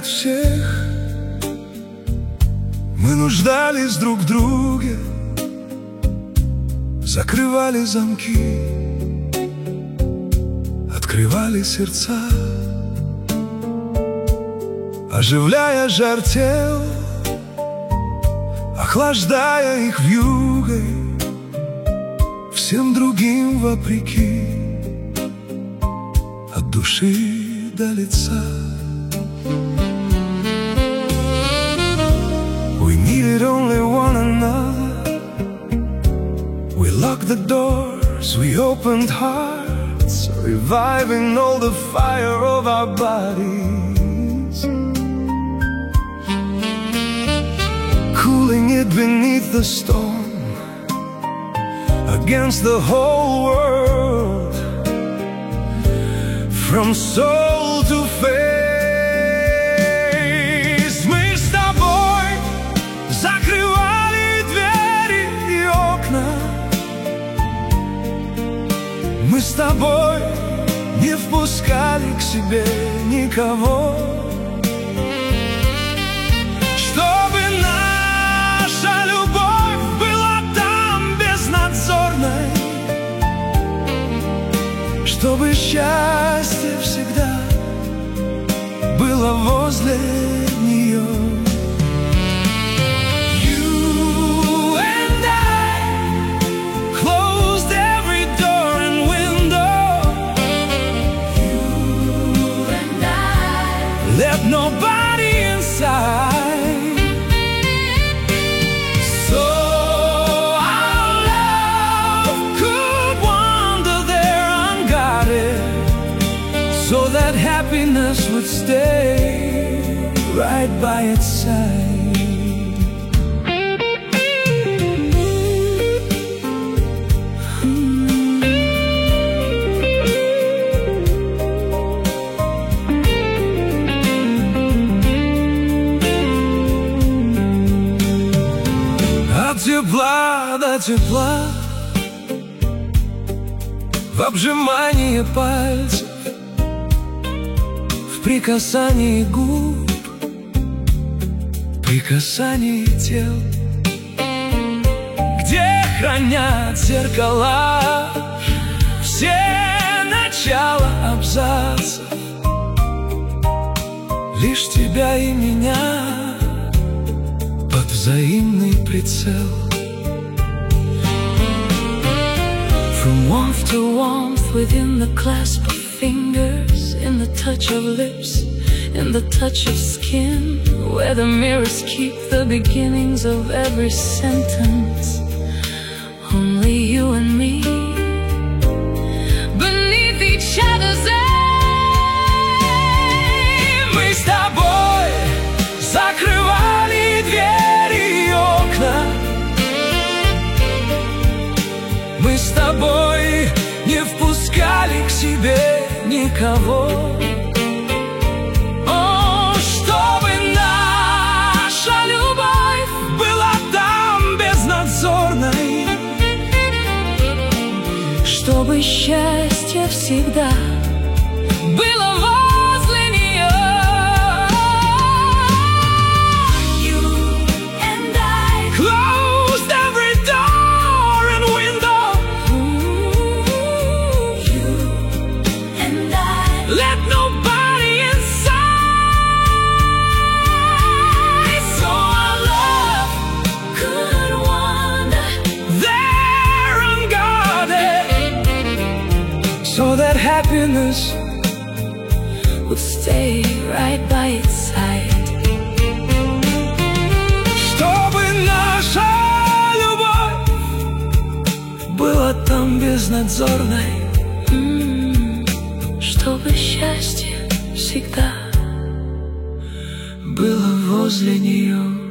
всех. Мы нуждались друг в друге, закрывали замки, открывали сердца, оживляя жар тел, охлаждая их вьюгой, всем другим вопреки, от души до лица. We needed only one another. We locked the doors, we opened hearts, reviving all the fire of our bodies, cooling it beneath the storm, against the whole world, from soul to face. Мы с тобой закрывали двери и окна, мы с тобой не впускали к себе никого, чтобы наша любовь была там безнадзорной, чтобы счастье всегда было возле нее. You and I closed every door and window. You and I let nobody inside. So our love could wander there unguarded, so that happiness would stay right by its side. От тепла до тепла, в обжимании пальцев, в прикасании губ, прикасании тел, где хранят зеркала все начала абзацев, лишь тебя и меня под взаимный прицел. From warmth to warmth within the clasp of fingers, in the touch of lips, in the touch of skin, where the mirrors keep the beginnings of every sentence. Only you and me, beneath each other's aim. Мы с тобой закрывали двери и окна, мы с тобой не впускали к себе никого, чтобы наша любовь была там безнадзорной, чтобы счастье всегда было возле нее. You and I closed every door and window. You and I Let nobody inside, so our love could wander there unguarded, so that happiness would stay right by its side. чтобы наша любовь была там безнадзорной, Чтобы счастье всегда было возле нее.